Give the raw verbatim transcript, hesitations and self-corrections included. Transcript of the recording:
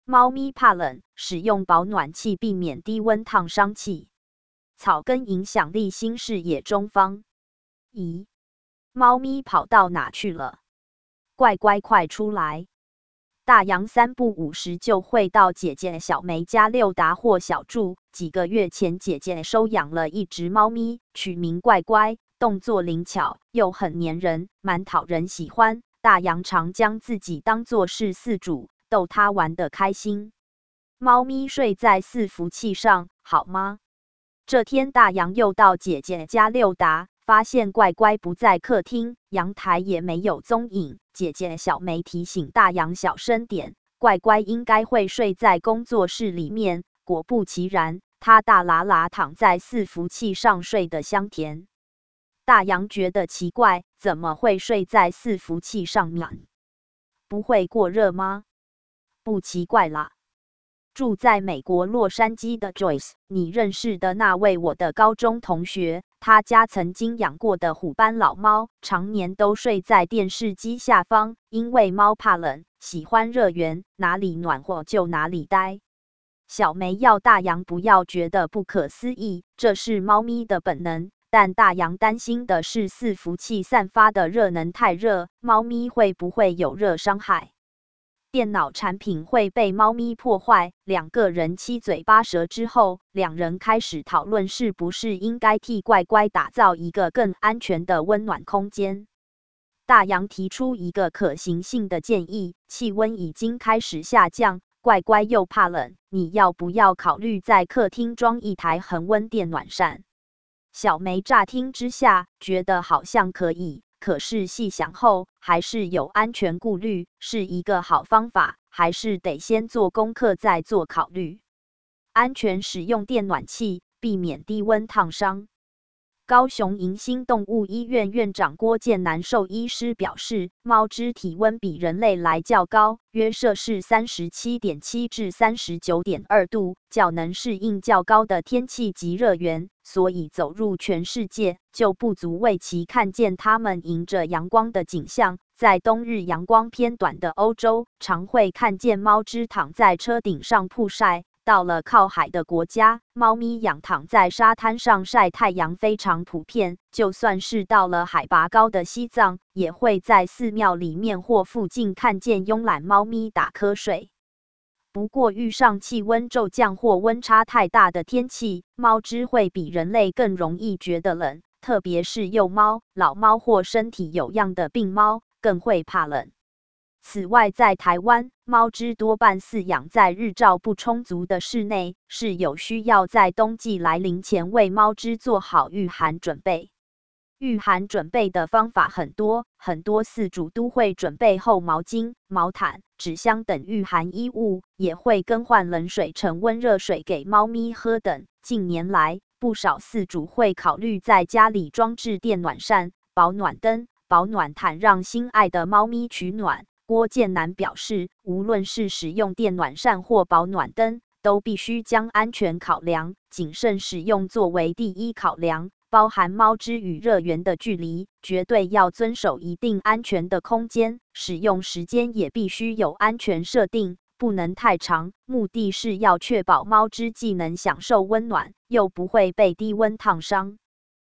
猫咪怕冷，使用保暖器避免低温烫伤气。草根影响力新视野中方。咦，猫咪跑到哪去了？乖乖快出来！大洋三不五时就会到姐姐小梅家溜达或小住。几个月前，姐姐收养了一只猫咪，取名乖乖，动作灵巧，又很粘人，蛮讨人喜欢。大洋常将自己当作是饲主，逗它玩得开心。猫咪睡在伺服器上，好吗？这天，大洋又到姐姐家溜达，发现乖乖不在客厅，阳台也没有踪影。姐姐小梅提醒大洋小声点，乖乖应该会睡在工作室里面。果不其然，他大喇喇躺在伺服器上睡得香甜。大洋觉得奇怪，怎么会睡在伺服器上面？不会过热吗？不奇怪啦。住在美国洛杉矶的 Joyce， 你认识的那位我的高中同学，他家曾经养过的虎斑老猫，常年都睡在电视机下方，因为猫怕冷，喜欢热源，哪里暖和就哪里待。小梅要大洋不要觉得不可思议，这是猫咪的本能，但大洋担心的是伺服器散发的热能太热，猫咪会不会有热伤害？电脑产品会被猫咪破坏，两个人七嘴八舌之后，两人开始讨论是不是应该替乖乖打造一个更安全的温暖空间。大洋提出一个可行性的建议，气温已经开始下降，乖乖又怕冷，你要不要考虑在客厅装一台恒温电暖扇？小梅乍听之下，觉得好像可以。可是细想后，还是有安全顾虑，是一个好方法，还是得先做功课再做考虑。安全使用电暖器，避免低温烫伤。高雄迎新动物医院院长郭建南兽医师表示，猫只体温比人类来较高，约摄氏 三十七点七 至 三十九点二 度，较能适应较高的天气及热源，所以走入全世界就不足为其看见它们迎着阳光的景象。在冬日阳光偏短的欧洲，常会看见猫只躺在车顶上曝晒。到了靠海的国家，猫咪仰躺在沙滩上晒太阳非常普遍。就算是到了海拔高的西藏，也会在寺庙里面或附近看见慵懒猫咪打瞌睡。不过遇上气温骤降或温差太大的天气，猫只会比人类更容易觉得冷，特别是幼猫、老猫或身体有恙的病猫，更会怕冷。此外，在台湾，猫只多半饲养在日照不充足的室内，是有需要在冬季来临前为猫只做好御寒准备。御寒准备的方法很多，很多饲主都会准备厚毛巾、毛毯、纸箱等御寒衣物，也会更换冷水盛温热水给猫咪喝等。近年来，不少饲主会考虑在家里装置电暖扇、保暖灯、保暖毯，让心爱的猫咪取暖。郭建南表示，无论是使用电暖扇或保暖灯，都必须将安全考量、谨慎使用作为第一考量，包含猫只与热源的距离，绝对要遵守一定安全的空间，使用时间也必须有安全设定，不能太长，目的是要确保猫只既能享受温暖，又不会被低温烫伤。